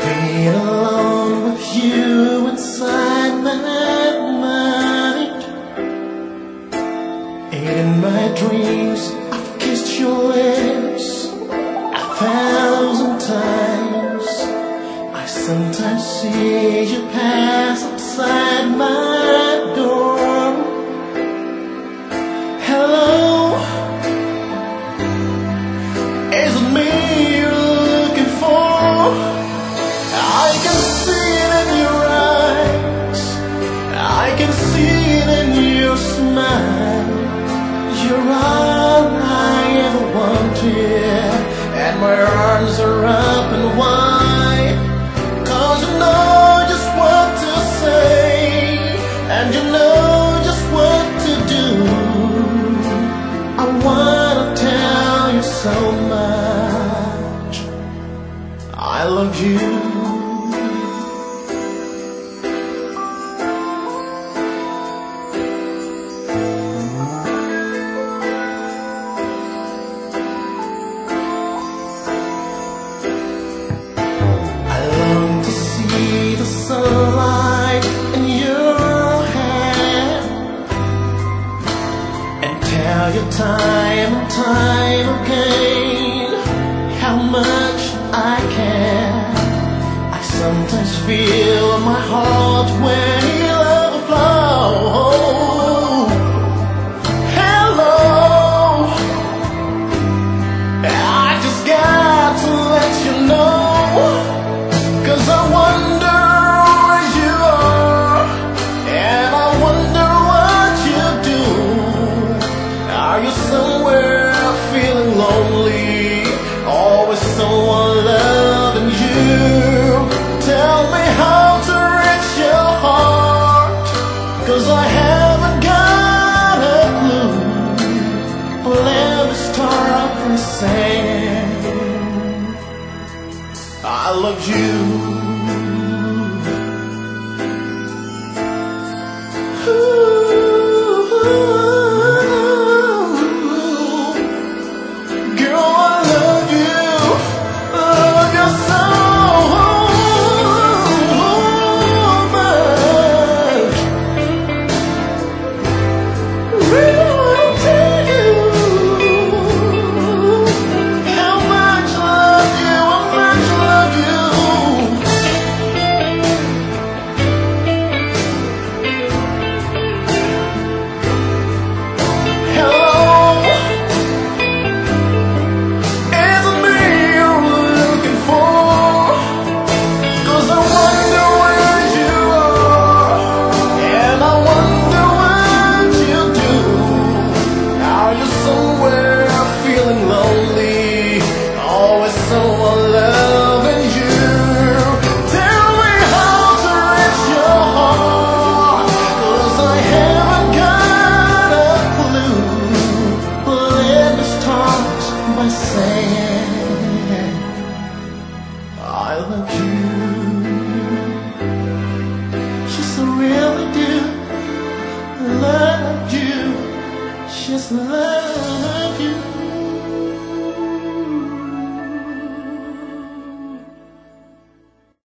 Being alone with you inside my mind, and in my dreams I've kissed your lips 1,000 times. I sometimes see you pass outside my door. Hello, is it me you're looking for? I can see it in your eyes, I can see it in your smile. You're all I ever wanted, and my arms are up and wide, 'cause you know just what to say, and you know just what to do. I wanna tell you so much, I love you. Sunlight in your hair, and tell you time and time again how much I care. I sometimes feel my heart will overflow. Hello, I just got to let you know, 'cause I wonder someone loving you. Tell me how to reach your heart, 'cause I haven't got a clue. But let me start by saying I love you. I love you. Just really do love you. Just love you.